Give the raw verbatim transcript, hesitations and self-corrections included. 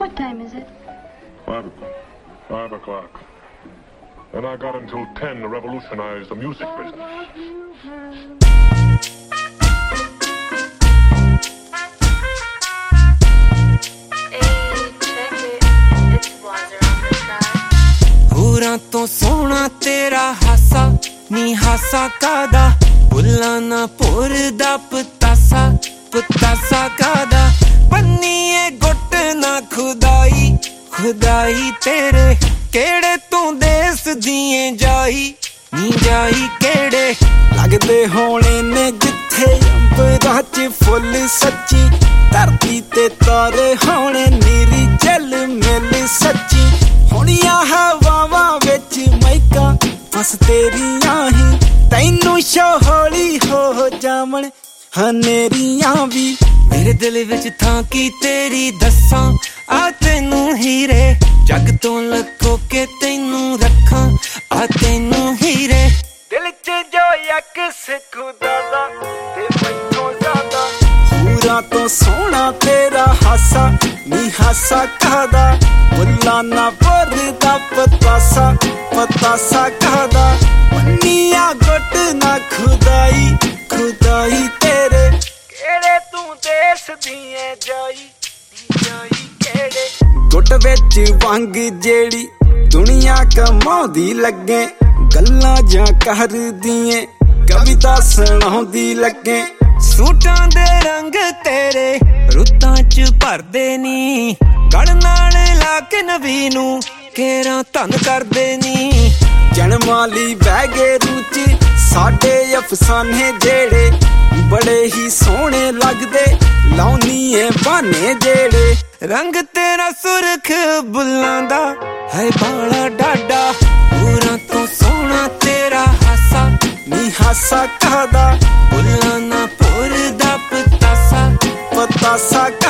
What time is it? Five, five o'clock. And I got until ten to revolutionize the music business. ਹੋਰਾਂ ਤੋਂ ਸੋਹਣਾ ਤੇਰਾ ਹਾਸਾ ਨੀ ਹਾਸਾ ਕਾਦਾ ਭੁੱਲਾਂ ਨਾ ਭੁਰਦਾ ਪਤਾਸਾ ਪਤਾਸਾ ਕਾਦਾ ਪੰਨੀਏ ਗੁੱਟ ਨਾ ਖੁਦਾਈ ਖੁਦਾਈ ਤੇਰੇ ਕਿਹੜੇ ਤੂੰ ਦੇਸ ਦੀਏ ਜਾਈ ਨੀ ਜਾਈ ਕਿਹੜੇ ਲੱਗਦੇ ਹੋਣੇ ਨੇ ਜਿੱਥੇ ਅੰਬਰਾਂ 'ਚ ਫੁੱਲ ਸੱਚੀ ਧਰਤੀ ਤੇ ਤਾਰੇ ਹੋਣੇ ਨੀਰੀ ਜਲ ਮਿਲ ਸੱਚੀ ਹੋਣੀਆਂ ਹਵਾਵਾਂ ਵਿੱਚ ਮਾਈਕਾਂ ਬਸ ਤੇਰੀਆਂ ਹੀ ਤੈਨੂੰ ਸ਼ੋਹਲੀ ਹੋ ਜਾਵਣ ਹਨੇਰੀਆਂ ਵੀ ਮੇਰੇ ਦਿਲ ਵਿੱਚ ਥਾਂ ਕੀ ਤੇਰੀ ਦੱਸਾਂ ਆ ਤੈਨੂੰ ਹੀਰੇ ਜੱਗ ਤੋਂ ਲਕੋ ਕੇ ਤੈਨੂੰ ਰੱਖਾਂ ਆ ਤੈਨੂੰ ਹੀਰੇ ਦਿਲ 'ਚ ਜੋ ਅਕਸ ਖੁਦਾ ਦਾ ਤੇ ਮੈਥੋਂ ਜ਼ਿਆਦਾ ਹੋਰਾਂ ਤੋਂ ਸੋਹਣਾ ਤੇਰਾ ਹਾਸਾ ਨੀ ਹਾਸਾ ਕਾਹਦਾ ਬੁੱਲਾਂ ਨਾ ਭਰਦਾ ਪਤਾਸਾ ਪਤਾਸਾ ਕਾਹਦਾ ਪੰਨੀਆਂ ਗੁੱਟ ਨਾ ਖੁਦਾਈ ਖੁਦਾਈ ਤੇਰੇ ਕਿਹੜੇ ਤੂੰ ਦੇਸ ਦੀਏ ਜਾਈ ਜਾਈ ਕਿਹੜੇ ਗੁੱਟ ਵਿੱਚ ਵੰਗ ਜਿਹੜੀ ਦੁਨੀਆ ਕਮਾਉਂਦੀ ਲੱਗੇ ਗੱਲਾਂ ਜਾਂ ਕਰਦੀਏ ਕਵਿਤਾ ਸੁਣਾਉਂਦੀ ਲੱਗੇ ਸੂਟਾਂ ਦੇ ਰੰਗ ਤੇਰੇ ਰੁੱਤਾਂ 'ਚ ਭਰਦੇ ਨੀ ਗੜ ਨਾਲ ਲਾ ਕੇ ਨਵੀ ਨੂੰ ਕੇਰਾਂ ਧਨ ਕਰਦੇ ਨੀ ਜਨਮਾਲੀ ਬਹਿ ਗਏ ਰੂਚ ਸਾਡੇ ਅਫਸਾਨੇ ਜਿਹੜੇ ਬੜੇ ਹੀ ਸੋਹਣੇ ਲੱਗਦੇ ਲਾਉਣੀ ਏ ਬਾਨੇ ਜਿਹੜੇ ਰੰਗ ਤੇਰਾ ਸੁਰਖ ਬੁੱਲਾਂ ਦਾ ਹੈ ਬਾਲਾ ਡਾਡਾ ਹੋਰਾਂ ਤੋਂ ਸੋਹਣਾ ਤੇਰਾ ਹਾਸਾ ਨੀ ਹਾਸਾ ਕਾਹਦਾ ਬੁੱਲਾਂ ਨਾ ਭੁਰਦਾ ਪਤਾਸਾ ਪਤਾਸਾ